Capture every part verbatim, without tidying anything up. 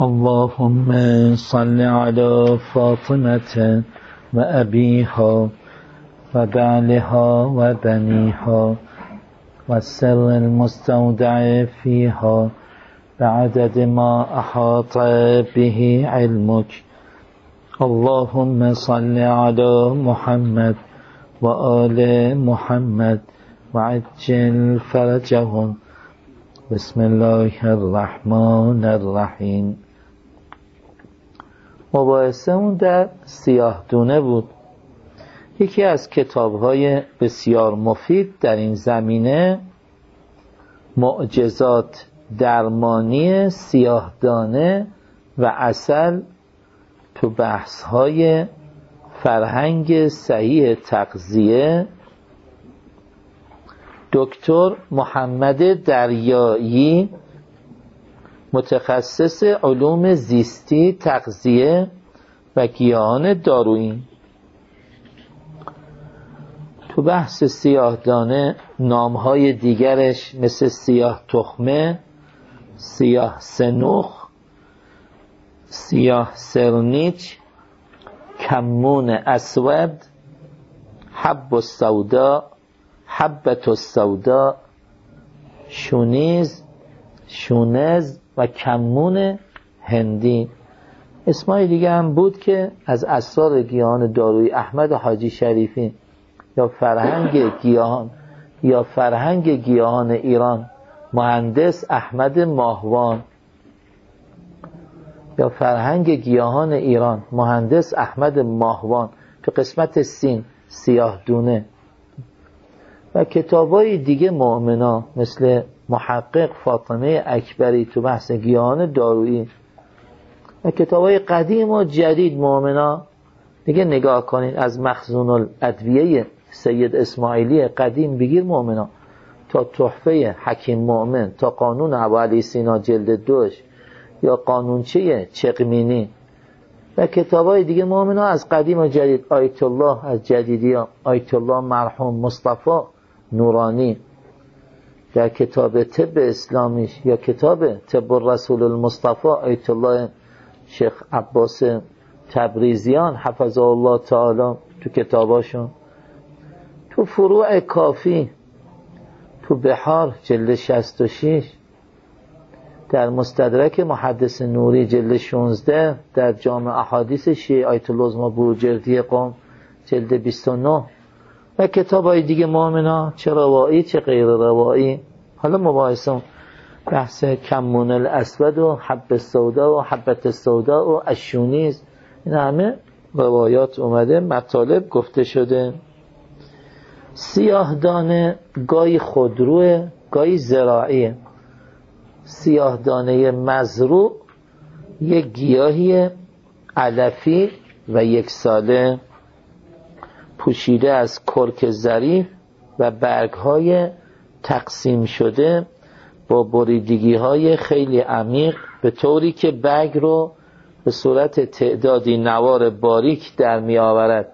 اللهم صل على فاطمة وأبيها وبعلها وبنيها والسر المستودع فيها بعدد ما أحاط به علمك. اللهم صل على محمد وآل محمد وعجل فرجهم. بسم الله الرحمن الرحیم. مباحثه اون در سیاه دونه بود. یکی از کتاب‌های بسیار مفید در این زمینه معجزات درمانی سیاه دانه و عسل تو بحث‌های فرهنگ صحیح تغذیه دکتر محمد دریایی متخصص علوم زیستی تغذیه و گیاهان دارویی. تو بحث سیاه دانه نامهای دیگرش مثل سیاه تخمه، سیاه سنوخ، سیاه سرنیچ، کمون اسود، حب السودا، حبت السودا، شونیز، شونز و کمون هندی. اسمای دیگه هم بود که از اسرار گیاهان دارویی احمد حاجی شریفی یا فرهنگ گیاهان یا فرهنگ گیاهان ایران مهندس احمد ماهوان یا فرهنگ گیاهان ایران مهندس احمد ماهوان تو قسمت سین سیاه دونه و کتابای دیگه مؤمنا مثل محقق فاطمه اکبری تو بحث گیاهان دارویی و کتابای قدیم و جدید مؤمنا دیگه نگاه کنید. از مخزون الادویه سید اسماعیلی قدیم بگیر مؤمنا تا تحفه حکیم مؤمن تا قانون ابو علی سینا جلد دوش یا قانونچه چقمینی و کتابای دیگه مؤمنا از قدیم و جدید. آیت الله از جدیدی، آیت الله مرحوم مصطفی نورانی در کتاب طب اسلامیش یا کتاب طب الرسول المصطفی آیت الله شیخ عباس تبریزیان حفظه الله تعالی تو کتاباشون، تو فروع کافی، تو بحار جلد شصت و شش، در مستدرک محدث نوری جلد شانزده، در جامع احادیث شیعه آیت الله عظمی بروجردی قم جلد بیست و نه و کتاب های دیگه مؤمنا چه روایی چه غیر روایی. حالا مباحثم بحث کمون الاسود و حب السودا و حبت السودا و الشونیز، این همه روایات اومده، مطالب گفته شده. سیاه دانه گاهی خودروه گاهی زراعیه. سیاه دانه مزروع یک گیاهی علفی و یک ساله پوشیده از کرک ظریف و برگ‌های تقسیم شده با بریدگی‌های خیلی عمیق به طوری که برگ رو به صورت تعدادی نوار باریک در می آورد.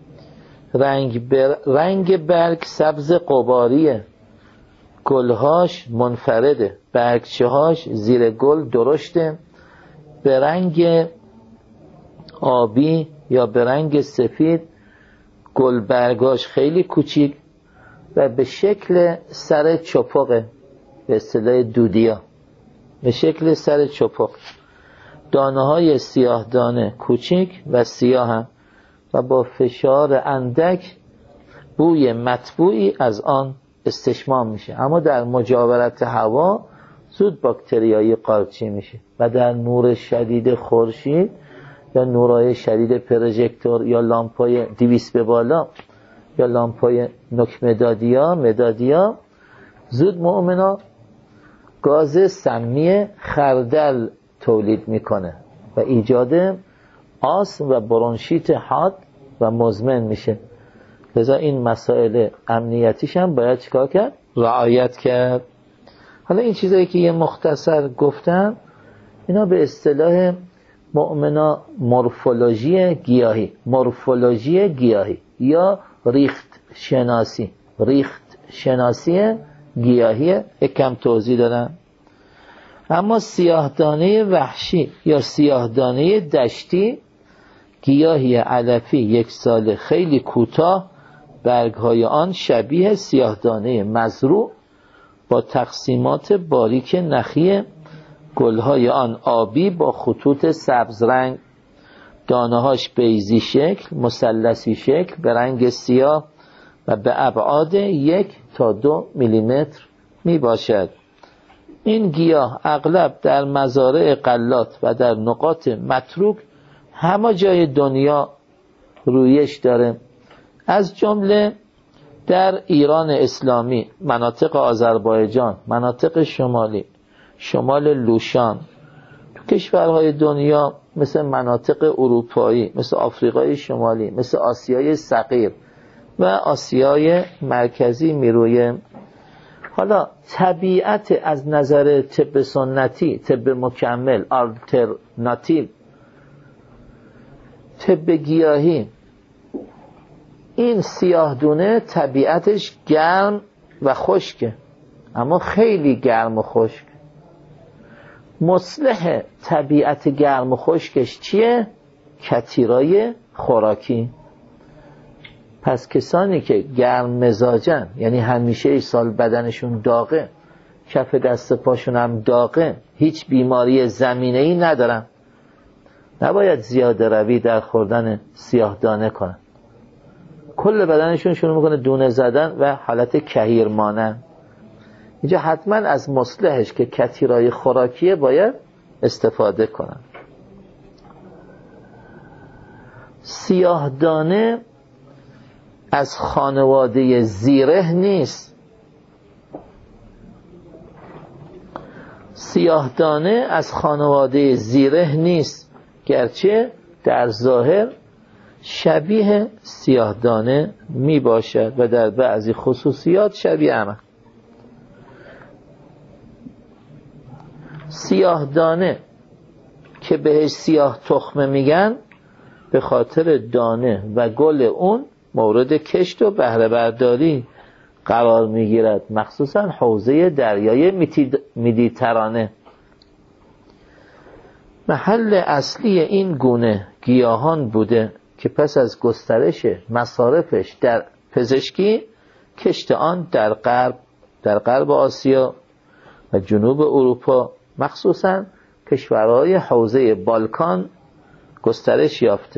رنگ, بر... رنگ برگ سبز قباریه، گلهاش منفرده، برگچه‌هاش زیر گل درشته، به رنگ آبی یا به رنگ سفید، گل برگاش خیلی کوچیک و به شکل سر چپقه، به اصطلاح دودیا، به شکل سر چپق. دانه های سیاه دانه کوچیک و سیاه هم و با فشار اندک بوی مطبوعی از آن استشمام میشه، اما در مجاورت هوا زود باکتریایی قارچی میشه و در نور شدید خورشید یا نورای شدید پروژکتور یا لامپای دویست به بالا یا لامپای نوک مدادیا مدادیا زود مؤمنا گاز سمی خردل تولید میکنه و ایجاد آسم و برونشیت حاد و مزمن میشه. لذا این مسائل امنیتیش هم باید چیکار کرد؟ رعایت کرد. حالا این چیزایی که یه مختصر گفتم اینا به اصطلاح مؤمنا مورفولوژی گیاهی، مورفولوژی گیاهی یا ریخت شناسی، ریخت شناسی گیاهی. یک کم توضیح دادم. اما سیاهدانه وحشی یا سیاهدانه دشتی گیاهی علفی یک سال خیلی کوتاه، برگهای آن شبیه سیاهدانه مزروع با تقسیمات باریک نخی، گلهای آن آبی با خطوط سبز رنگ، دانه‌هاش بیضی شکل، مثلثی شکل به رنگ سیاه و به ابعاد یک تا دو میلیمتر می باشد. این گیاه اغلب در مزارع غلات و در نقاط متروک همه جای دنیا رویش داره، از جمله در ایران اسلامی، مناطق آذربایجان، مناطق شمالی، شمال لوشان، تو کشورهای دنیا مثل مناطق اروپایی، مثل آفریقای شمالی، مثل آسیای صغیر و آسیای مرکزی میرویه. حالا طبیعت از نظر طب سنتی، طب مکمل، آلترناتیو، طب گیاهی، این سیاهدونه طبیعتش گرم و خشکه، اما خیلی گرم و خشک. مصلح طبیعت گرم و خشکش چیه؟ کتیرای خوراکی. پس کسانی که گرم مزاجن، یعنی همیشه سال بدنشون داغه، کف دست پاشون هم داغه، هیچ بیماری زمینه‌ای ندارن، نباید زیاده روی در خوردن سیاه دانه کنن. کل بدنشون شروع میکنه دونه زدن و حالت کهیر مانن. اینجا حتما از مصلحش که کتیرای خوراکیه باید استفاده کنن. سیاه دانه از خانواده زیره نیست. سیاه دانه از خانواده زیره نیست، گرچه در ظاهر شبیه سیاه دانه می باشد و در بعضی خصوصیات شبیه هم. سیاه دانه که بهش سیاه تخمه میگن به خاطر دانه و گل اون مورد کشت و بهره برداری قرار میگیرد، مخصوصا حوزه دریای مدیترانه. محل اصلی این گونه گیاهان بوده که پس از گسترش مصارفش در پزشکی، کشت آن در غرب در غرب آسیا و جنوب اروپا، مخصوصا کشورهای حوزه بالکان گسترش یافته.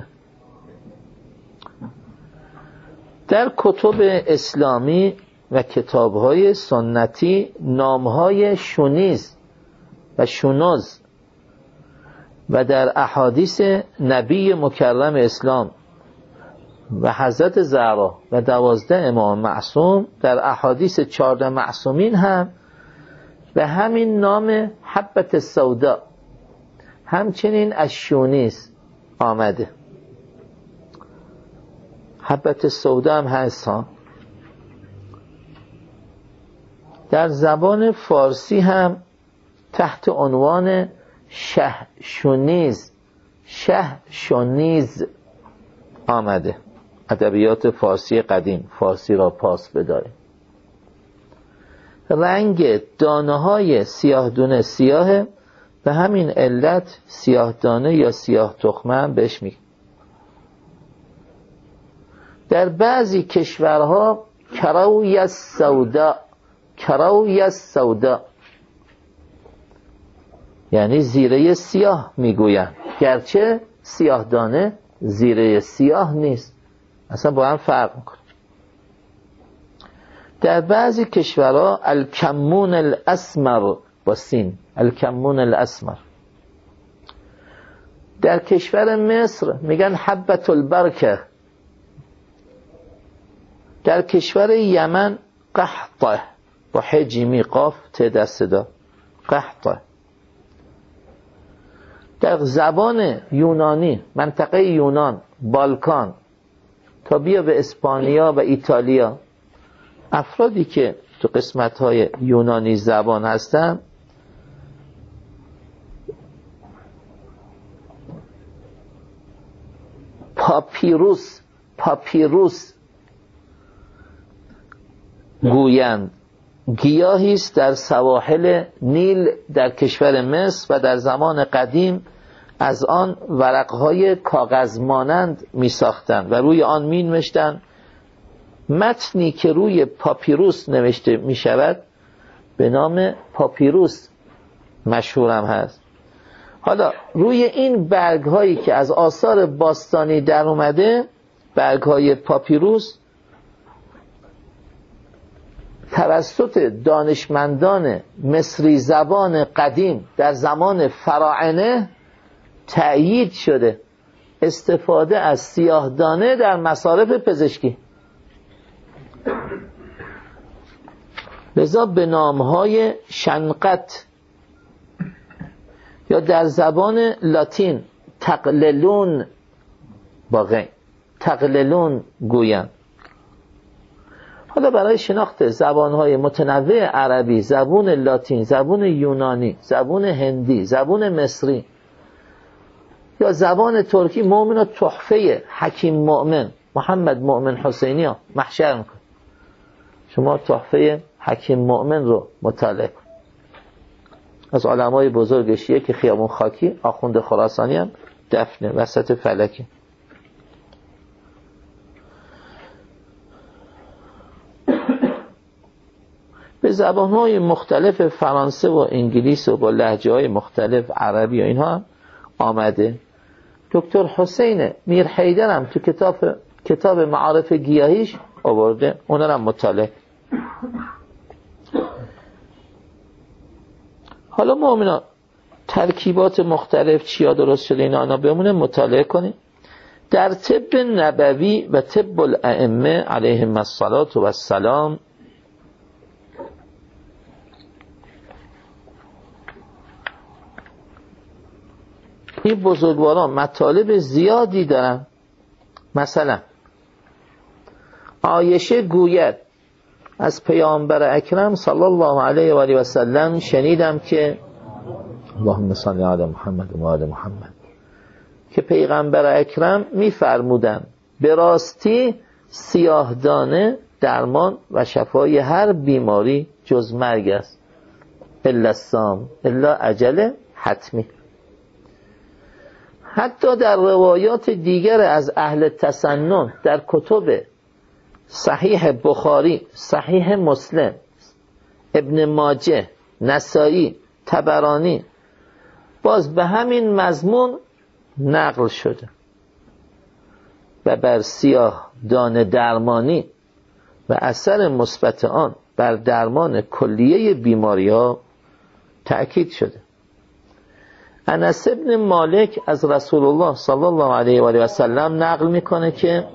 در کتب اسلامی و کتابهای سنتی نامهای شونیز و شونوز و در احادیث نبی مکرم اسلام و حضرت زهرا و دوازده امام معصوم در احادیث چهارده معصومین هم به همین نام حبت السودا، همچنین از شونیز آمده. حبت السودا هم هست ها. در زبان فارسی هم تحت عنوان شه شونیز شه شونیز آمده. ادبیات فارسی قدیم، فارسی را پاس بداریم. رنگ دانه های سیاه دونه سیاهه، به همین علت سیاه دانه یا سیاه تخمه هم بهش میگه. در بعضی کشورها کروی السودا، کروی السودا یعنی زیره سیاه میگویند، گرچه سیاه دانه زیره سیاه نیست، اصلا با هم فرق میکنه. در بعضی کشورها الکمون الاسمر با سین، الکمون الاسمر. در کشور مصر میگن حبت البرکه. در کشور یمن قحطه با حجیمی قاف ت دست دا، قحطه. در زبان یونانی، منطقه یونان، بالکان تا بیا به اسپانیا و ایتالیا، افرادی که تو قسمت‌های یونانی زبان هستن پاپیروس پاپیروس گویند گیاهی است در سواحل نیل در کشور مصر و در زمان قدیم از آن ورقهای کاغذ مانند می ساختند و روی آن می نوشتند. متنی که روی پاپیروس نوشته می شود به نام پاپیروس مشهورم هست. حالا روی این برگ هایی که از آثار باستانی در اومده، برگ های پاپیروس، توسط دانشمندان مصری زبان قدیم در زمان فراعنه تأیید شده استفاده از سیاهدانه در مصارف پزشکی، لذا به نامهای شنقت یا در زبان لاتین تقللون باقی تقللون گویند. حالا برای شناخت زبانهای متنوع عربی، زبان لاتین، زبان یونانی، زبان هندی، زبان مصری یا زبان ترکی، مؤمن تحفه حکیم مؤمن محمد مؤمن حسینی ها محشر میکن. شما تحفه حکیم مؤمن رو مطالعه کن، از علمای بزرگ شیعه که خیابون خاکی آخوند خراسانی هم دفنه وسط فلکه. به زبانهای مختلف فرانسه و انگلیس و با لهجه‌های مختلف عربی و اینها هم آمده. دکتر حسین میر حیدر هم تو کتاب کتاب معارف گیاهیش آورده، اونا هم مطالعه. حالا مؤمنان ترکیبات مختلف چیا درست شده اینا انا بمونه مطالعه کنیم. در طب نبوی و طب الائمه علیهم الصلاة و السلام این بزرگواران مطالب زیادی دارن. مثلا عایشه گوید از پیامبر اکرم صلی الله علیه و آله و سلم شنیدم که اللهم صل علی محمد و آل محمد که پیغمبر اکرم می‌فرمودند به راستی سیاهدانه درمان و شفای هر بیماری جز مرگ است، الا السام، الا اجل حتمی. حتی در روایات دیگر از اهل تسنن در کتب صحیح بخاری، صحیح مسلم، ابن ماجه، نسائی، طبرانی باز به همین مضمون نقل شده و بر سیاه دانه درمانی و اثر مثبت آن بر درمان کلیه بیماری ها تأکید شده. انس ابن مالک از رسول الله صلی الله علیه و آله و سلم نقل میکنه که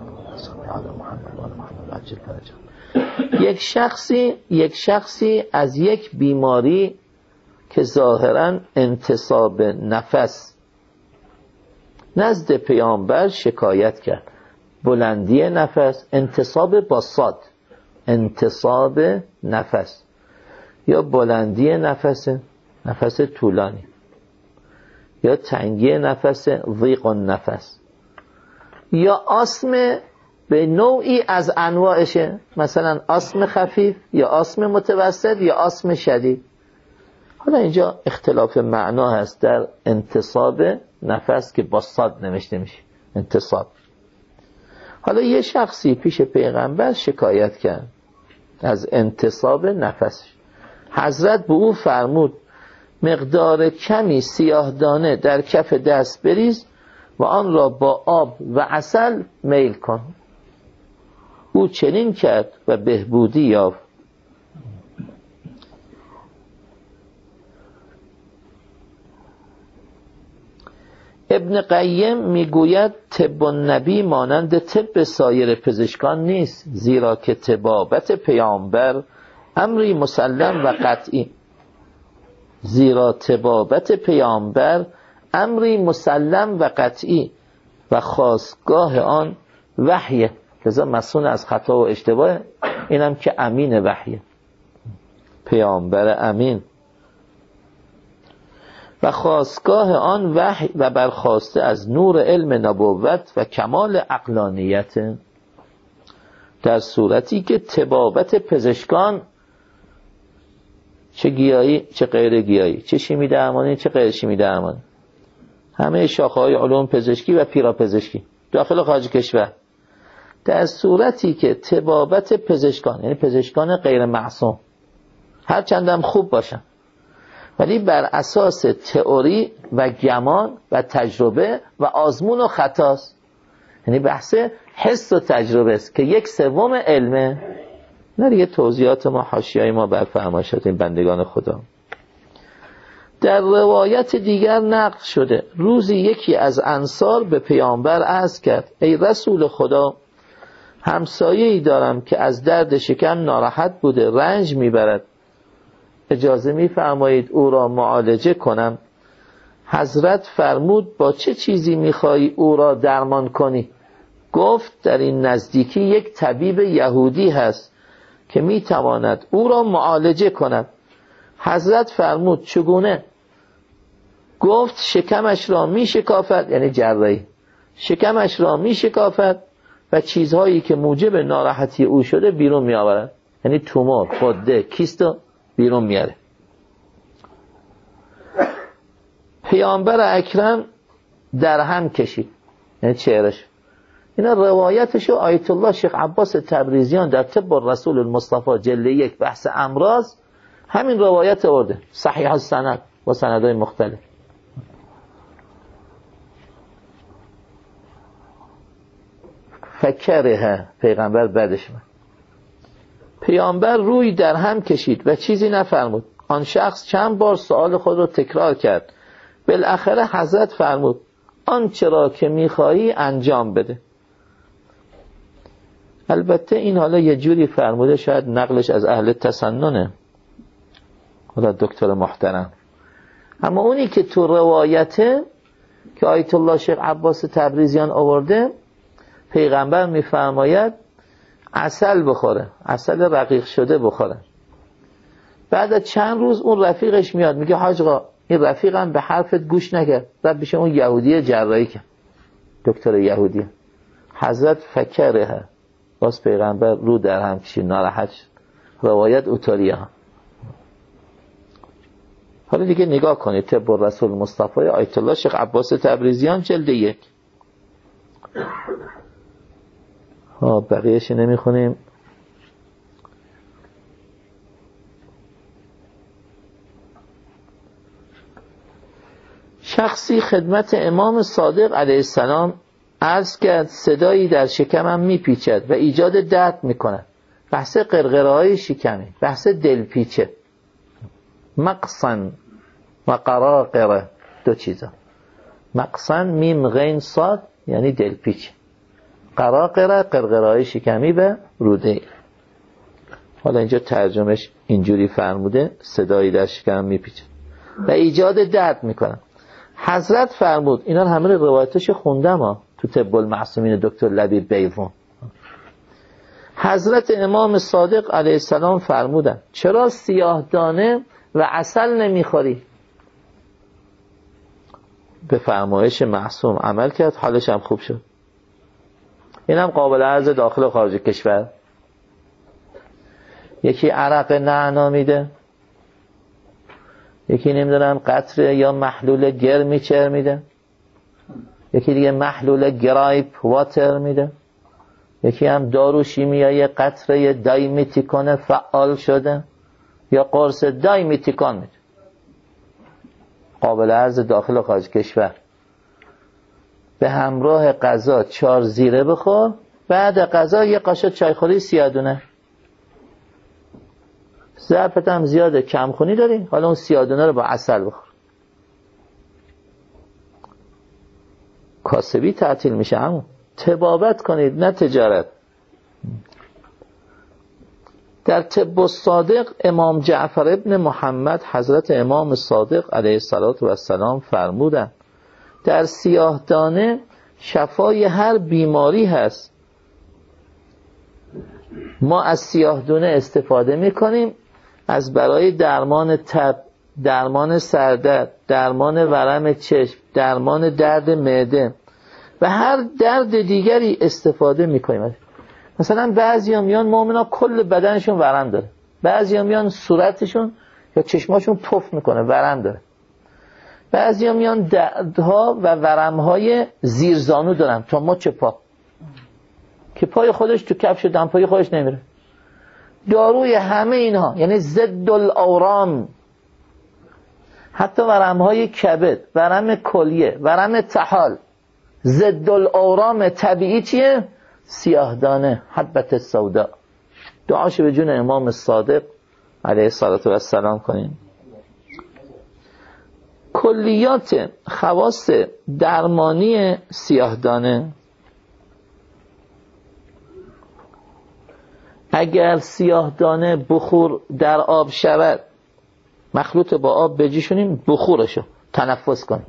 یک شخصی یک شخصی از یک بیماری که ظاهراً انتصاب نفس نزد پیامبر شکایت کرد. بلندی نفس، انتصاب با صاد، انتصاب نفس یا بلندی نفس، نفس طولانی، یا تنگی نفس، ضیق النفس، یا آسم به نوعی از انواعشه، مثلا آسم خفیف یا آسم متوسط یا آسم شدید. حالا اینجا اختلاف معنا هست در انتصاب نفس که با صاد نوشته میشه انتصاب. حالا یه شخصی پیش پیغمبر شکایت کرد از انتصاب نفسش. حضرت به او فرمود مقدار کمی سیاهدانه در کف دست بریز و آن را با آب و عسل میل کن. او چنین کرد و بهبودی یافت. ابن قیم میگوید طب النبی مانند طب سایر پزشکان نیست، زیرا که طبابت پیامبر امری مسلم و قطعی زیرا طبابت پیامبر امری مسلم و قطعی و خاستگاه آن وحیه. لذا مسئول از خطا و اشتباه اینم که امین وحیه، پیامبر امین، و خاستگاه آن وحی و برخاسته از نور علم نبوت و کمال عقلانیت، در صورتی که طبابت پزشکان چه گیاهی چه غیر گیاهی، چه شیمی درمانی چه غیر شیمی درمانی، همه شاخه‌های علوم پزشکی و پیراپزشکی داخل و خارج کشور، در صورتی که طبابت پزشکان، یعنی پزشکان غیر معصوم، هر چندم خوب باشن، ولی بر اساس تئوری و گمان و تجربه و آزمون و خطاست. یعنی بحث حس و تجربه است که یک سوم علمه. نه دیگه توضیحات ما حاشیه‌ای ما بر فرمایشات این بندگان خدا. در روایت دیگر نقل شده روزی یکی از انصار به پیامبر عرض کرد ای رسول خدا، همسایه‌ای دارم که از درد شکم ناراحت بوده، رنج میبرد، اجازه میفرمایید او را معالجه کنم؟ حضرت فرمود با چه چیزی میخوایی او را درمان کنی؟ گفت در این نزدیکی یک طبیب یهودی هست که میتواند او را معالجه کند. حضرت فرمود چگونه؟ گفت شکمش را میشکافد، یعنی جراحی، شکمش را میشکافد و چیزهایی که موجب ناراحتی او شده بیرون میآورد، یعنی تومور، غده، کیست بیرون میاره. پیامبر اکرم در هم کشید، یعنی چهرش. اینا روایتشو آیت الله شیخ عباس تبریزیان در طب الرسول المصطفى جلد یک بحث امراض همین روایت آورده، صحیح السند و سندهای مختلف. فکره، پیغمبر بعدش من. پیامبر روی در هم کشید و چیزی نفرمود. آن شخص چند بار سؤال خود را تکرار کرد. بالاخره حضرت فرمود آنچه را که میخواهی انجام بده. البته این حالا یه جوری فرموده، شاید نقلش از اهل تسننه، حالا دکتر محترم، اما اونی که تو روایته که آیت الله شیخ عباس تبریزیان آورده، پیغمبر میفرماید عسل بخوره، عسل رقیق شده بخوره. بعد از چند روز اون رفیقش میاد میگه حاج آقا این رفیقم به حرفت گوش نکرد، رد بشه اون یهودی جراحی کرد، دکتر یهودی. حضرت فکره، باز پیغمبر رو در هم کشید، ناراحت شد. روایت اوتاریه ها. حالا دیگه نگاه کنید طب الرسول مصطفی آیت الله شیخ عباس تبریزیان جلد یک. ها بقیهش نمیخونیم. شخصی خدمت امام صادق علیه السلام عرض کرد صدایی در شکمم میپیچد و ایجاد درد میکند. بحث قرقره های شکمی، بحث دلپیچه، مقصن و قراقره، دو چیزا. مقصن میم غین صاد یعنی دلپیچه، قراقره قرقره های شکمی به روده. حالا اینجا ترجمهش اینجوری فرموده صدایی در شکمم میپیچد و ایجاد درد میکند. حضرت فرمود، اینا همه روایتش خوندم ها تو طب المعصومین دکتر لبیب بیضون. حضرت امام صادق علیه السلام فرمودن چرا سیاه دانه و عسل نمیخوری؟ به فرمایش معصوم عمل کرد، حالش هم خوب شد. اینم قابل عرض داخل و خارج کشور. یکی عرق نعنا میده، یکی نمیدونم قطره یا محلول گرمیچر میده، یکی دیگه محلول گرایپ واتر میده، یکی هم دارو شیمیایی قطره دایمیتیکون فعال شده یا قرص دایمیتیکون میده. قابل عرض داخل و خارج کشور. به همراه غذا چهار زیره بخور، بعد غذا یه قاشق چایخوری سیادونه. ظرفت هم زیاده، کمخونی داری، حالا اون سیادونه رو با عسل بخور. کاسبی تعطیل میشه. همون طبابت کنید نه تجارت. در طب الصادق امام جعفر ابن محمد حضرت امام صادق علیه السلام فرمودند در سیاه دانه شفای هر بیماری هست. ما از سیاه دانه استفاده میکنیم از برای درمان تب، درمان سردرد، درمان ورم چشم، درمان درد معده و هر درد دیگری استفاده میکنیم. مثلا بعضی هم میان مؤمنا کل بدنشون ورم داره، بعضی هم میان صورتشون یا چشماشون پف میکنه، ورم داره. بعضی ها میان دردها و ورمهای زیرزانو دارن تا مچ پا که پای خودش تو کفش دمپایی خودش نمیره. داروی همه اینها یعنی ضد الاورام، حتی ورمهای کبد، ورم کلیه، ورم طحال، ضد الاورام طبیعی چیه؟ سیاهدانه، حبت السودا. دعاشو به جون امام صادق علیه الصلاة و السلام کنیم. کلیات خواص درمانی سیاهدانه، اگر سیاهدانه بخور در آب شود، مخلوط با آب بجیشونیم بخورشو تنفس کنیم،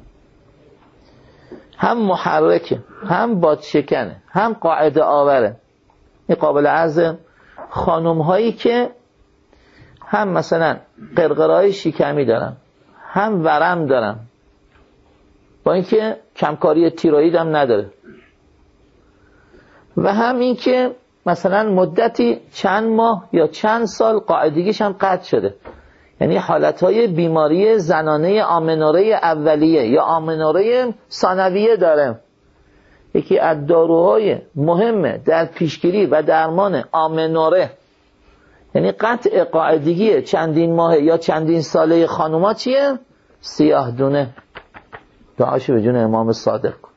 هم محرکه، هم بادشکنه، هم قاعده آوره. این قابل عرض خانم هایی که هم مثلا قرقرهای شکمی دارن، هم ورم دارن، با اینکه کمکاری تیروئید هم نداره، و هم این که مثلا مدتی چند ماه یا چند سال قاعدگیش هم قطع شده، یعنی حالتهای بیماری زنانه آمنوره اولیه یا آمنوره ثانویه داره. یکی از داروهای مهمه در پیشگیری و درمان آمنوره، یعنی قطع قاعدگی چندین ماه یا چندین ساله خانوما چیه؟ سیاه دونه. دعاشو به جون امام صادق کن.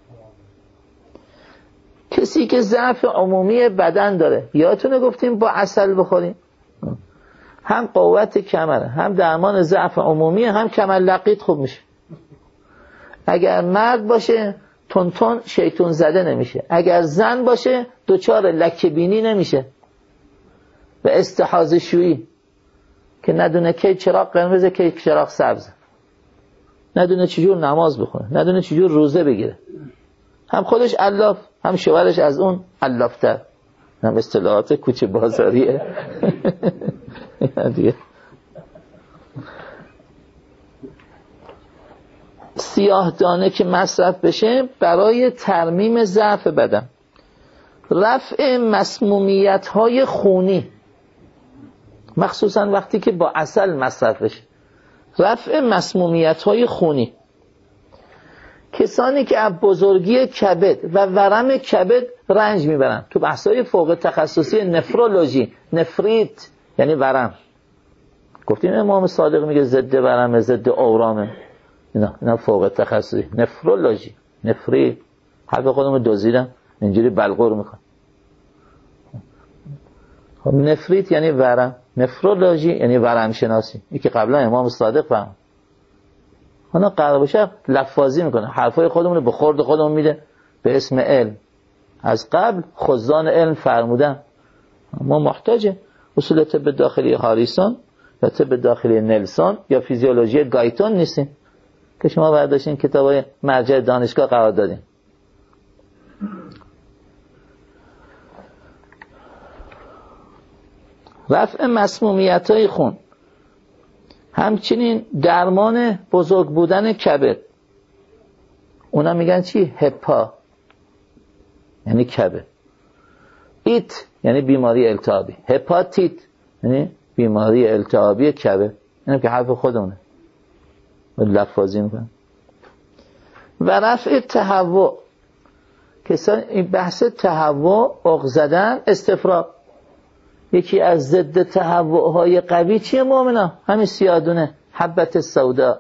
کسی که ضعف عمومی بدن داره، یادتونه گفتیم با عسل بخوریم، هم قوت کمره، هم درمان ضعف عمومی، هم کمر لقیط خوب میشه. اگر مرد باشه تون تون شیطون زده نمیشه، اگر زن باشه دوچار لکه بینی نمیشه و استحاضه شویی که ندونه کی چراغ قرمزه کی چراغ سبز، ندونه چجور نماز بخونه، ندونه چجور روزه بگیره، هم خودش الاف هم شوهرش از اون الافتر. هم اصطلاحات کوچه بازاریه. دیگه سیاه دانه که مصرف بشه برای ترمیم ضعف بدن، رفع مسمومیت های خونی، مخصوصا وقتی که با عسل مصرف بشه، رفع مسمومیت های خونی. کسانی که از بزرگی کبد و ورم کبد رنج میبرن، تو بحثای فوق تخصصی نفرولوژی، نفریت یعنی ورم، گفتیم امام صادق میگه ضد ورم، ضد اورامه، اینا اینا فوق تخصصی. نفرولوژی، نفریت، حرف خودمون دزدیدم اینجوری بلغور میکن. خب نفریت یعنی ورم، نفرولوژی یعنی ورم شناسی، این که قبلا امام صادق فهم. اونا قرار باشه لفاظی میکنه، حرفای خودمون رو به خورد خودمون میده به اسم علم. از قبل خزان علم فرمودن ما محتاجه اصول طب داخلی هاریسون یا طب داخلی نلسون یا فیزیولوژی گایتون نیستیم که شما برداشتین کتابای مرجع دانشگاه قرار دادین. رفع مسمومیت‌های خون، همچنین درمان بزرگ بودن کبد. اونا میگن چی؟ هپا یعنی کبد، ایت یعنی بیماری التهابی، هپاتیت یعنی بیماری التهابی کبد. اینم که حرف خودمونه لفاظی میکنن. و رفع تهوع، کسان این بحث تهوع، عق زدن، استفراغ، یکی از ضد تهوع های قوی چیه مومنا؟ همین سیادونه، حبت السودا.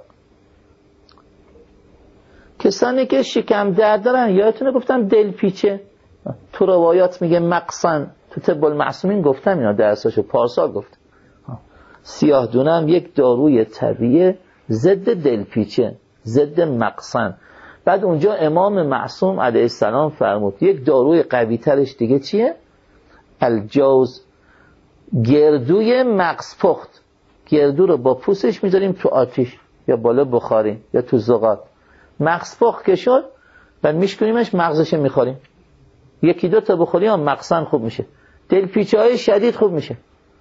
کسانی که شکم درد دارن، یادتونه گفتم دلپیچه، تو روایات میگه مقصن، تو طب المعصومین گفتم اینا درساشو پارسال گفتم. سیاه دونه هم یک داروی طبیعی ضد دلپیچه، ضد مقصن. بعد اونجا امام معصوم علیه السلام فرمود یک داروی قوی ترش دیگه چیه؟ الجوز، گردوی مغز پخت. گردو رو با پوستش میذاریم تو آتیش یا بالا بخاری یا تو زغال، مغز پخت که شد بعد میشکنیمش، مغزش میخوریم، یکی دو تا بخوریم مغزن خوب میشه، دلپیچه های شدید خوب میشه.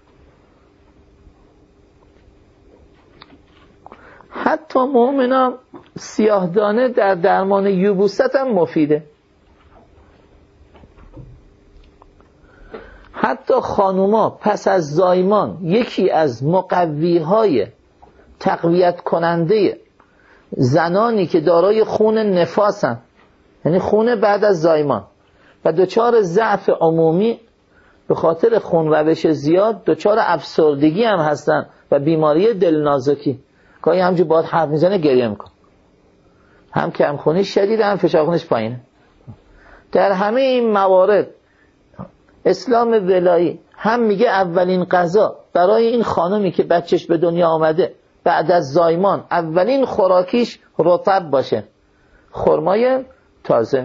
حتی مؤمنان سیاهدانه در درمان یبوست هم مفیده. حتی خانوما پس از زایمان یکی از مقویهای تقویت کننده زنانی که دارای خون نفاسن، یعنی خون بعد از زایمان و دچار ضعف عمومی به خاطر خون روش زیاد، دچار افسردگی هم هستن و بیماری دلنازکی، گاهی همجور باید حرف میزنه گریه میکن، هم کمخونی شدید هم فشار خونش پایینه. در همه این موارد اسلام ولایی هم میگه اولین غذا برای این خانمی که بچهش به دنیا آمده بعد از زایمان اولین خوراکیش رطب باشه، خرمای تازه.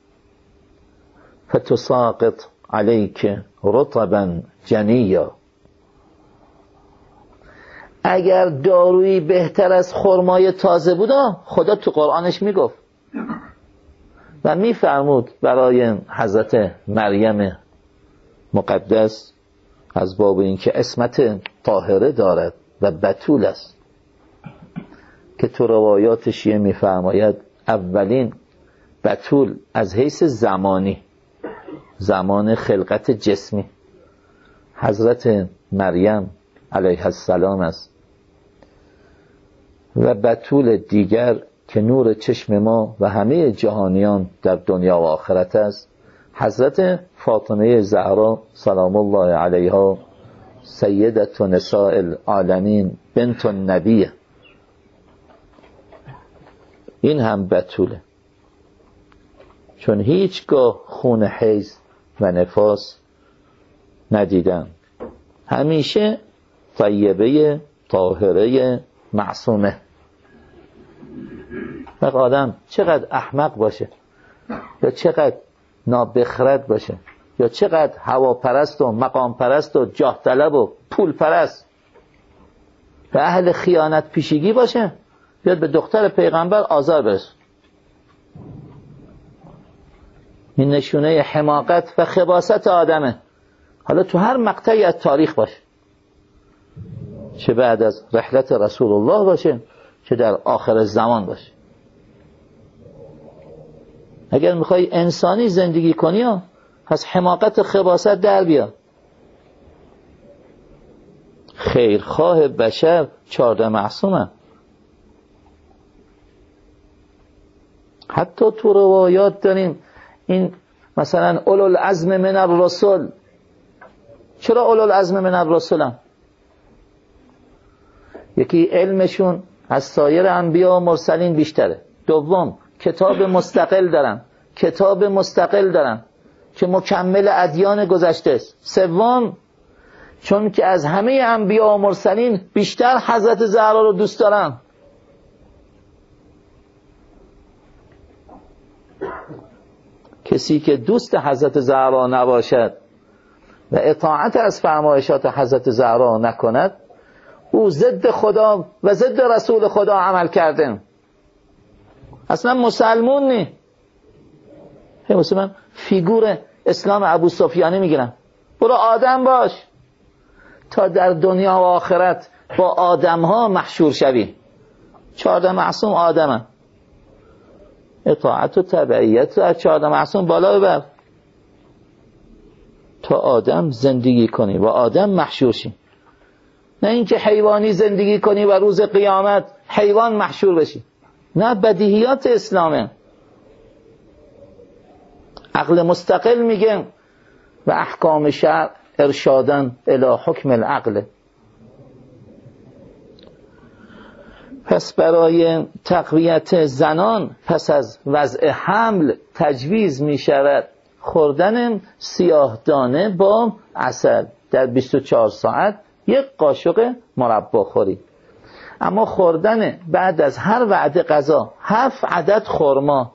فتساقط علیک رطبا جنیا. اگر دارویی بهتر از خرمای تازه بود، خدا تو قرآنش میگفت و میفرمود برای حضرت مریم مقدس از باب اینکه عصمت طاهره دارد و بتول است که تو روایات شیعه میفرماید اولین بتول از حیث زمانی، زمان خلقت جسمی، حضرت مریم علیه السلام است و بتول دیگر که نور چشم ما و همه جهانیان در دنیا و آخرت است، حضرت فاطمه زهرا سلام الله علیها سیدت نساء العالمین بنت النبی. این هم بتوله، چون هیچگاه خون حیض و نفاس ندیدم، همیشه طیبه طاهره معصومه. و آدم چقدر احمق باشه یا چقدر نابخرد باشه یا چقدر هواپرست و مقام پرست و جاه طلب و پول پرست و اهل خیانت پیشگی باشه، بیاد به دختر پیغمبر آزار برسه. این نشونه حماقت و خباثت آدمه، حالا تو هر مقطعی از تاریخ باشه، چه بعد از رحلت رسول الله باشه چه در آخر زمان باشه. اگر میخوای انسانی زندگی کنی پس حماقت و خباثت در بیا. خیرخواه بشر چارده معصومه. حتی تو روایات داریم این مثلا اولو العزم من الرسل. چرا اولو العزم من الرسل هم؟ یکی علمشون از سایر انبیا و مرسلین بیشتره. دوم کتاب مستقل دارن، کتاب مستقل دارن که مکمل ادیان گذشته است. سوم چون که از همه انبیا و مرسلین بیشتر حضرت زهرا رو دوست دارن. کسی که دوست حضرت زهرا نباشد و اطاعت از فرمایشات حضرت زهرا نکند، او ضد خدا و ضد رسول خدا عمل کرده، اصلا مسلمون نی. مثل من فیگور اسلام ابو سفیانی میگیرم، برو آدم باش تا در دنیا و آخرت با آدم ها محشور شوی. چهارده معصوم آدمن، اطاعت و تبعیت رو از چهارده معصوم بالا ببر تا آدم زندگی کنی و آدم محشور شی، نه اینکه حیوانی زندگی کنی و روز قیامت حیوان محشور بشی. نه، بدیهیات اسلامه. عقل مستقل میگه و احکام شرع ارشادن الی حکم العقل. پس برای تقویت زنان پس از وضع حمل تجویز می شود خوردن سیاه دانه با عسل در بیست و چهار ساعت یک قاشق مربا خوری. اما خوردن بعد از هر وعده غذا هفت عدد خرما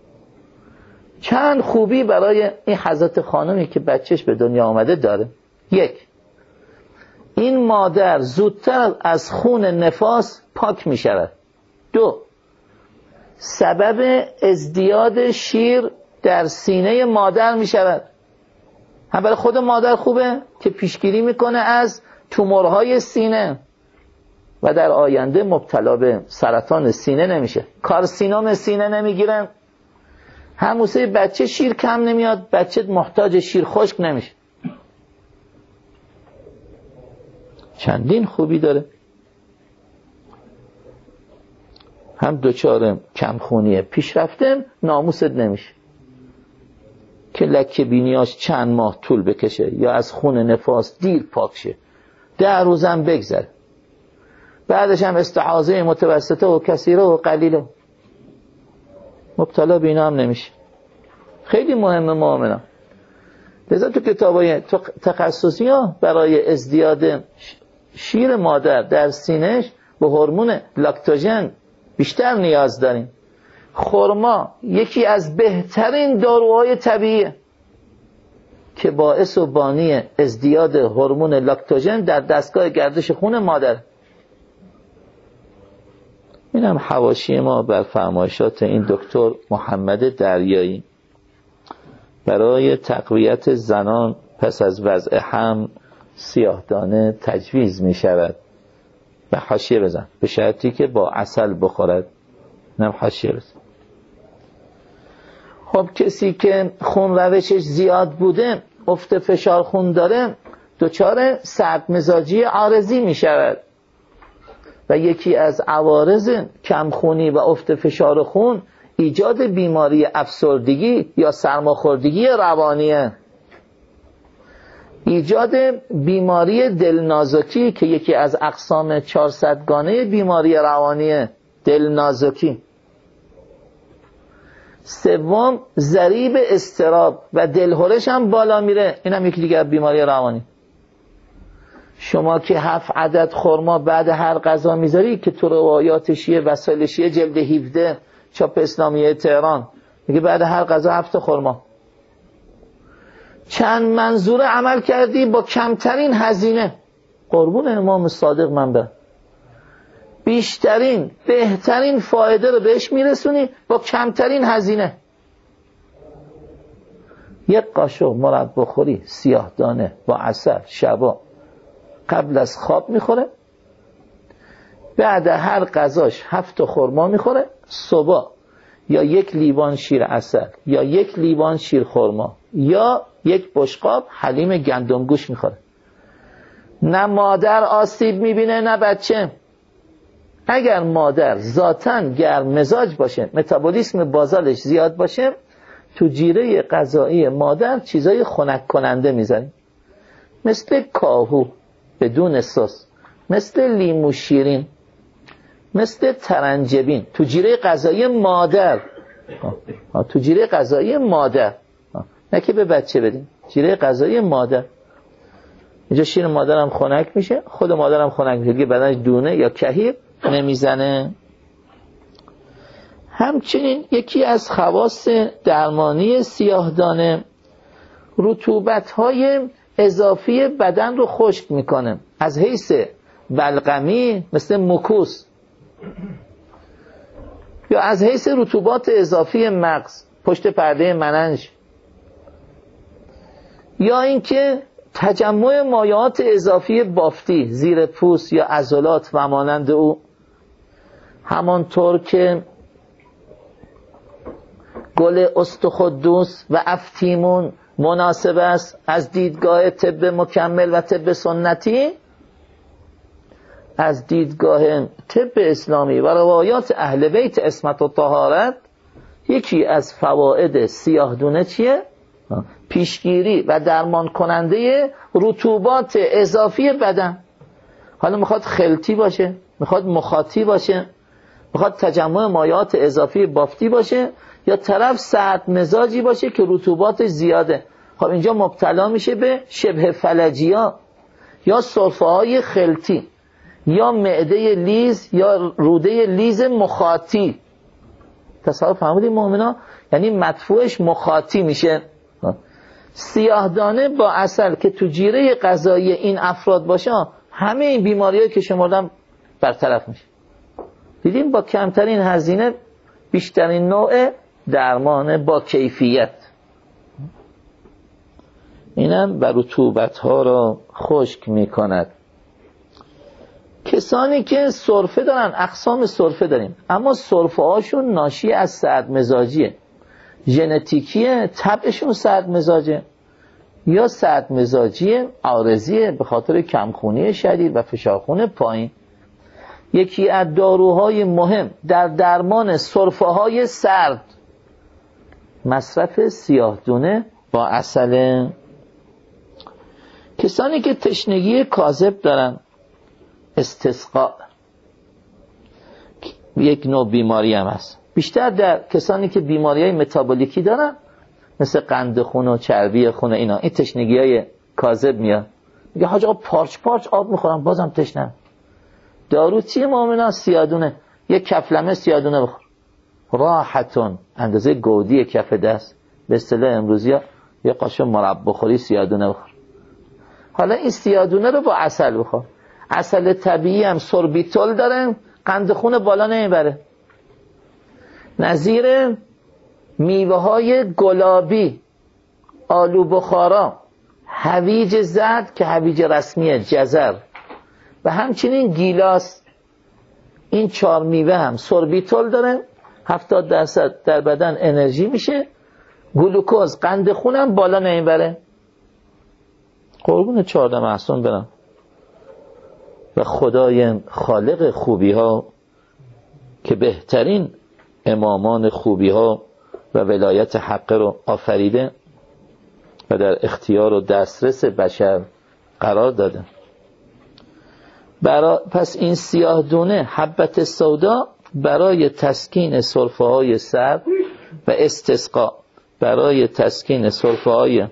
چند خوبی برای این حضرت خانمی که بچهش به دنیا آمده داره. یک، این مادر زودتر از خون نفاس پاک می شود. دو، سبب ازدیاد شیر در سینه مادر می شود. هم برای خود مادر خوبه که پیشگیری میکنه از تومورهای سینه و در آینده مبتلا به سرطان سینه نمیشه، کارسینوم سینه نمیگیرن. هم واسه بچه شیر کم نمیاد، بچه محتاج شیر خشک نمیشه. چندین خوبی داره. هم دوچار کمخونیه پیشرفته ناموست نمیشه که لکه بینیاش چند ماه طول بکشه یا از خون نفاس دیر پاک شه، ده روزم بگذره، بعدش هم استحاضه متوسطه و کثیره و قلیله، مبتلا به اینا هم نمیشه. خیلی مهمه مؤمنان. لذا تو کتابای تخصصی ها برای ازدیاد شیر مادر در سینه‌اش به هورمون لاکتوژن بیشتر نیاز داریم. خرما یکی از بهترین داروهای طبیعیه که باعث و بانی ازدیاد هورمون لاکتوژن در دستگاه گردش خون مادر. این هم حواشی ما بر فرمایشات این دکتر محمد دریایی برای تقویت زنان پس از وضع حمل سیاهدانه تجویز می شود. به حاشیه بزن، به شرطی که با عسل بخورد. نم حاشیه بزن. خب کسی که خون روشش زیاد بوده، افت فشار خون داره، دچار سرد مزاجی عارضی می شود و یکی از عوارض کمخونی و افت فشار خون ایجاد بیماری افسردگی یا سرماخوردگی روانیه، ایجاد بیماری دلنازکی که یکی از اقسام چهارصد گانه بیماری روانیه، دلنازکی. سوم ضریب اضطراب و دلهرش هم بالا میره، این هم یکی دیگه بیماری روانی. شما که هفت عدد خرما بعد هر غذا میذاری که تو روایات شیعه وسایل شیعه جلد هفده چاپ اسلامیه تهران میگه بعد هر غذا هفت خرما، چند منظور عمل کردی با کمترین هزینه. قربون امام صادق منبع، بیشترین بهترین فایده رو بهش میرسونی با کمترین هزینه. یک قاشق مربا خوری سیاه دانه با عسل شبا قبل از خواب میخوره، بعد هر غذاش هفت خرما میخوره، صبح یا یک لیوان شیر عسل یا یک لیوان شیر خرما یا یک بشقاب حلیم گندم گوش میخوره. نه مادر آسیب میبینه نه بچه. اگر مادر ذاتاً گرم مزاج باشه، متابولیسم بازالش زیاد باشه، تو جیره غذایی مادر چیزای خنک کننده میذاریم، مثل کاهو بدون سس، مثل لیمو شیرین، مثل ترنجبین تو جیره غذایی مادر. آه. آه. تو جیره غذایی مادر، آه. نه که به بچه بدیم، جیره غذایی مادر. اینجا شیر مادرم خنک میشه، خود مادرم خنک میشه، بدنش دونه یا کهیر نمیزنه. همچنین یکی از خواص درمانی سیاهدانه رطوبت‌های اضافی بدن رو خشک میکنه، از حیث بلغمی مثل مکوس، یا از حیث رطوبات اضافی مغز پشت پرده مننج، یا اینکه تجمع مایعات اضافی بافتی زیر پوست یا عضلات و مانند او. همانطور که گل استخدوس و افتیمون مناسب است از دیدگاه طب مکمل و طب سنتی، از دیدگاه طب اسلامی و روایات اهل بیت عصمت و طهارت یکی از فواید سیاهدونه چیه؟ پیشگیری و درمان کننده رطوبات اضافی بدن. حالا میخواد خلطی باشه، میخواد مخاطی باشه، میخواد تجمع مایعات اضافی بافتی باشه، یا طرف سرد مزاجی باشه که رطوبات زیاده. خب اینجا مبتلا میشه به شبه فلجیا یا سرفه های خلطی یا معده لیز یا روده لیز مخاطی. تصور فهمیدین مؤمنا؟ یعنی مدفوعش مخاطی میشه. سیاهدانه با عسل که تو جیره غذایی این افراد باشه، همه این بیماریایی که شمردم برطرف میشه. دیدیم با کمترین هزینه بیشترین نوع درمان با کیفیت. اینم بر رطوبت ها را خشک میکند. کسانی که سرفه دارن، اقسام سرفه داریم، اما سرفه هاشون ناشی از سرد مزاجیه، ژنتیکیه، طبعشون سرد مزاجه، یا سرد مزاجی عارضیه به خاطر کمخونی شدید و فشارخون پایین. یکی از داروهای مهم در درمان سرفه‌های سرد مصرف سیاه دونه با عسل. کسانی که تشنگی کاذب دارن، استسقاء یک نوع بیماری هم هست، بیشتر در کسانی که بیماری‌های متابولیکی دارن مثل قند خون و چربی خون اینا، این تشنگی‌های کاذب میاد. میگه حاج آقا پارچ پارچ آب میخورم بازم تشنم. دارو چیه مومنا؟ سیادونه. یک کفلمه سیادونه بخور، راحتون اندازه گودی کف دست، به اصطلاح امروزی ها یه قاشق مربا بخوری سیادونه بخور. حالا این سیادونه رو با عسل بخور. عسل طبیعی هم سوربیتول داره، قند خون بالا نمیبره. نظیر میوه های گلابی، آلو بخارا، هویج زرد که هویج رسمیه، جزر و همچنین گیلاس، این چهار میوه هم سوربیتول داره، هفتاد درصد در بدن انرژی میشه، گلوکوز قند خونم بالا نمیبره. قربون چهارده محسن برم. و خدای خالق خوبی ها که بهترین امامان خوبی ها و ولایت حق رو آفریده و در اختیار و دسترس بشر قرار داده. برا پس این سیاه دونه حبت سودا برای تسکین سرفه های سرد و استسقا برای تسکین سرفه های،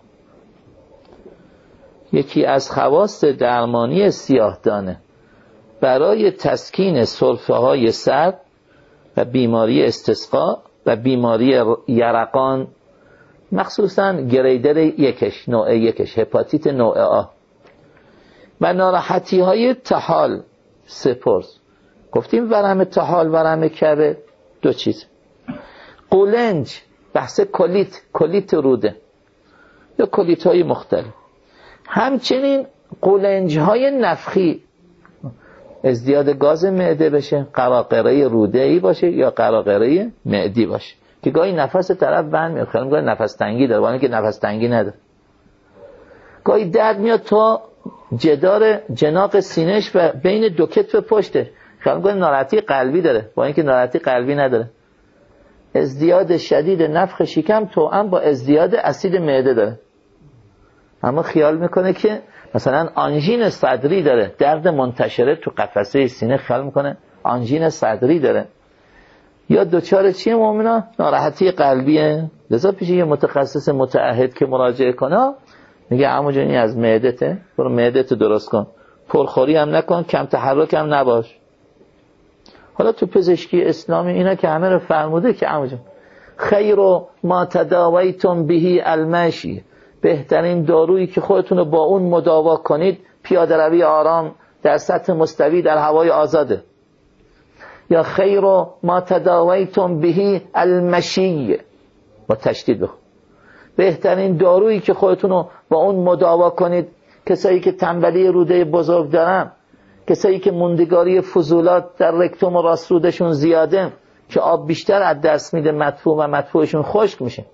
یکی از خواص درمانی سیاه دانه برای تسکین سرفه های سرد و بیماری استسقا و بیماری یرقان، مخصوصا گریدر یکش، نوع یکش، هپاتیت نوع آ و ناراحتی های طحال سپرس. گفتیم ورم طحال، ورم کبد، دو چیز. قولنج، بحث کلیت، کلیت روده یا کلیت های مختلف. همچنین قولنج های نفخی، ازدیاد گاز معده بشه، قراقره روده ای باشه یا قراقره معدی باشه که گاهی نفس طرف بند میاد، خیلی گاهی نفس تنگی داره ولی که نفس تنگی نداره، گاهی درد میاد تا جدار جناق سینه‌اش و بین دو کتف پشته، خیلی گاهی ناراحتی قلبی داره با اینکه ناراحتی قلبی نداره. ازدیاد شدید نفخ شکم توأم با ازدیاد اسید معده داره، اما خیال میکنه که مثلا آنژین صدری داره، درد منتشره تو قفسه سینه، خیال میکنه آنژین صدری داره. یا دوچار چیه مومنا؟ ناراحتی قلبیه. لذا پیش یه متخصص متعهد که مراجعه کنه میگه عمو جان این از معدته، برو معدت درست کن، پرخوری هم نکن، کم تحرک هم نباش. حالا تو پزشکی اسلامی اینا که همه رو فرموده که عمو جان خیر ما تداویتم بهی المشی، بهترین دارویی که خودتون رو با اون مداوا کنید پیاده روی آرام در سطح مستوی در هوای آزاده. یا خیر ما تداویتم بهی المشی، با تشدید بخون، بهترین دارویی که خودتون رو با اون مداوا کنید، کسایی که تنبلی روده بزرگ دارن، کسایی که موندگاری فضولات در رکتوم و راست رودشون زیاده که آب بیشتر از دست میده مدفوع و مدفوعشون خشک میشه،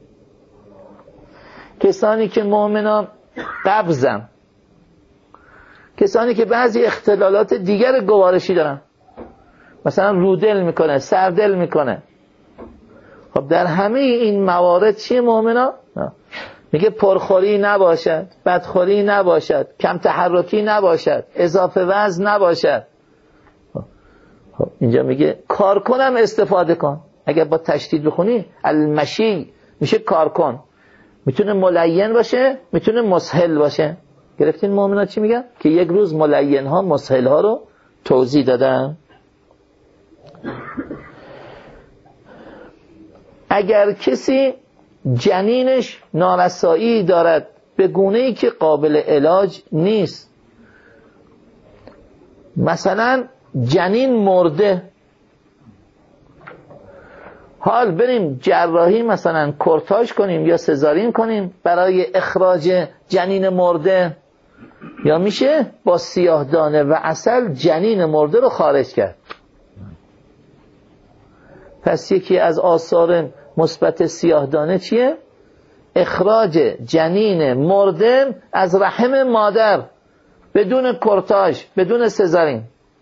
کسانی که مؤمنان قبضن، کسانی که بعضی اختلالات دیگر گوارشی دارن، مثلا رودل میکنه، سردل میکنه. خب در همه این موارد چیه مؤمنان؟ میگه پرخوری نباشد، بدخوری نباشد، کم تحرکی نباشد، اضافه وزن نباشد. خب اینجا میگه کار کنم استفاده کن. اگر با تشدید بخونی المشی میشه کار کن، میتونه ملین باشه، میتونه مسهل باشه. گرفتین مؤمنان چی میگن؟ که یک روز ملین ها مسهل ها رو توضیح دادن. اگر کسی جنینش نارسایی دارد به گونه‌ای که قابل علاج نیست، مثلا جنین مرده، حال بریم جراحی مثلا کورتاژ کنیم یا سزارین کنیم برای اخراج جنین مرده، یا میشه با سیاه دانه و عسل جنین مرده رو خارج کرد. پس یکی از آثار مثبت سیاه دانه چیه؟ اخراج جنین مرده از رحم مادر بدون کورتاژ، بدون سزارین.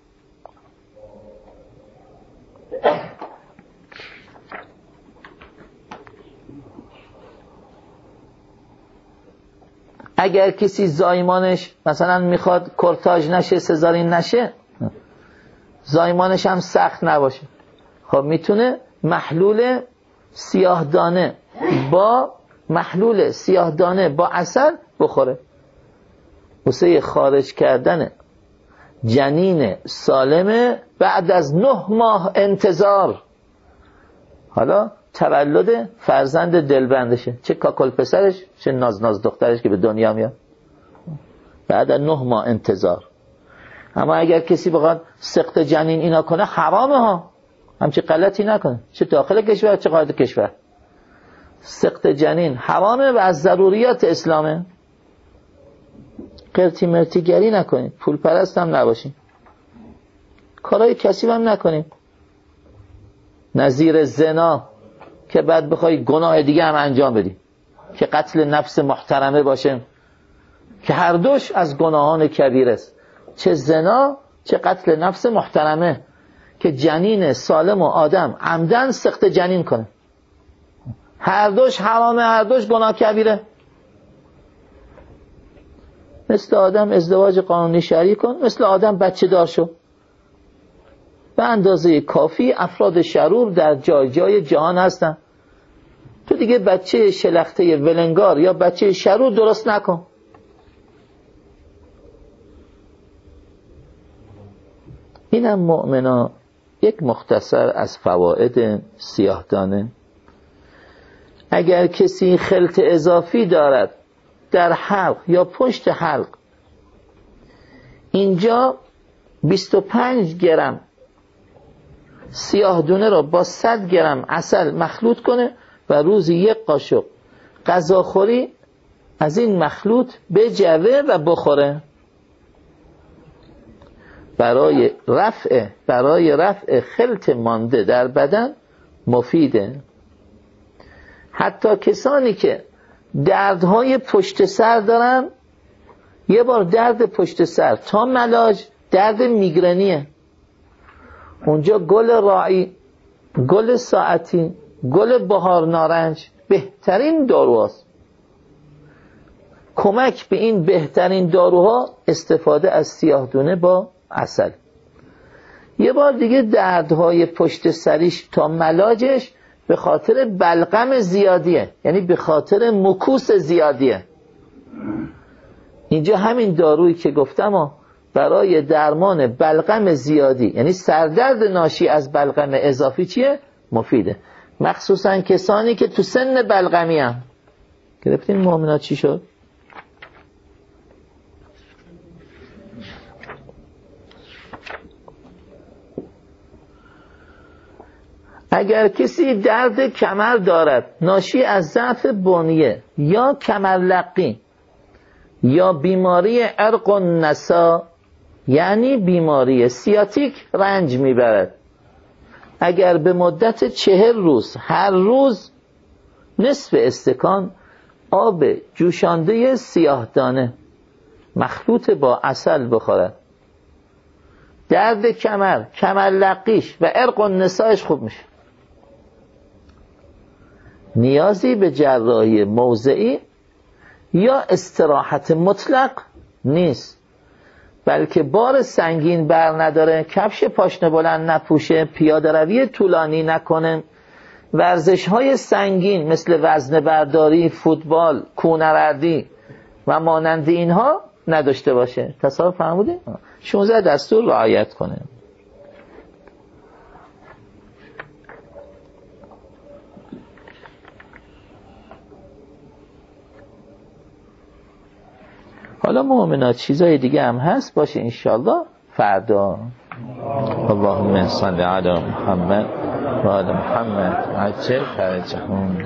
اگر کسی زایمانش مثلا میخواد کورتاژ نشه، سزارین نشه، زایمانش هم سخت نباشه، خب میتونه محلول سیاهدانه با محلول سیاهدانه با عسل بخوره واسه خارج کردن جنین سالمه بعد از نه ماه انتظار. حالا تولد فرزند دلبندشه، چه کاکل پسرش چه ناز ناز دخترش که به دنیا میاد، بعد از نه ماه انتظار. اما اگر کسی بخواد سقط جنین اینا کنه حرامه ها، همچه غلطی نکنه، چه داخل کشور چه خارج کشور. سقط جنین حرامه و از ضروریات اسلامه. قرتی مرتی گری نکنید، پول پرست هم نباشید، کارهای کسیب هم نکنید، نظیر زنا که بعد بخوای گناه دیگه هم انجام بدی که قتل نفس محترمه باشه که هر دوش از گناهان کبیر است، چه زنا چه قتل نفس محترمه که جنین سالم و آدم عمدن سقط جنین کنه، هر دوش حرامه، هر دوش گناه کبیره. مثل آدم ازدواج قانونی شرعی کن، مثل آدم بچه دار شو. به اندازه کافی افراد شرور در جای جای جهان هستن، تو دیگه بچه شلخته ولنگار یا بچه شرور درست نکن. اینم مؤمنا یک مختصر از فواید سیاهدانه. اگر کسی خلط اضافی دارد در حلق یا پشت حلق، اینجا بیست و پنج گرم سیاهدونه را با صد گرم عسل مخلوط کنه و روزی یک قاشق غذاخوری از این مخلوط بجوه و بخوره. برای رفع برای رفع خلط مانده در بدن مفیده. حتی کسانی که دردهای پشت سر دارن، یه بار درد پشت سر تا ملاج درد میگرنیه، اونجا گل راعی، گل ساعتی، گل بهار نارنج بهترین داروهاست. کمک به این بهترین داروها استفاده از سیاهدونه با عسل. یه بار دیگه دردهای پشت سریش تا ملاجش به خاطر بلغم زیادیه، یعنی به خاطر مکوس زیادیه. اینجا همین دارویی که گفتم برای درمان بلغم زیادی، یعنی سردرد ناشی از بلغم اضافی چیه؟ مفیده. مخصوصا کسانی که تو سن بلغمی هم. گرفتین مؤمنات چی شد؟ اگر کسی درد کمر دارد ناشی از ضعف بنیه یا کمرلقی یا بیماری عرق النسا، یعنی بیماری سیاتیک رنج میبرد، اگر به مدت چهل روز هر روز نصف استکان آب جوشانده سیاهدانه مخلوط با عسل بخورد، درد کمر، کمرلقیش و عرق النسایش خوب میشه. نیازی به جراحی موضعی یا استراحت مطلق نیست، بلکه بار سنگین بر نداره، کفش پاشنه بلند نپوشه، پیاده روی طولانی نکنه، ورزش های سنگین مثل وزنه برداری، فوتبال، کوهنوردی و مانند اینها نداشته باشه. تصور فرمودید؟ شانزده دستور رعایت کنه. حالا مؤمنات چیزای دیگه هم هست، باشه انشالله فردا. اللهم صل علی محمد و آل محمد عجل فرجهم.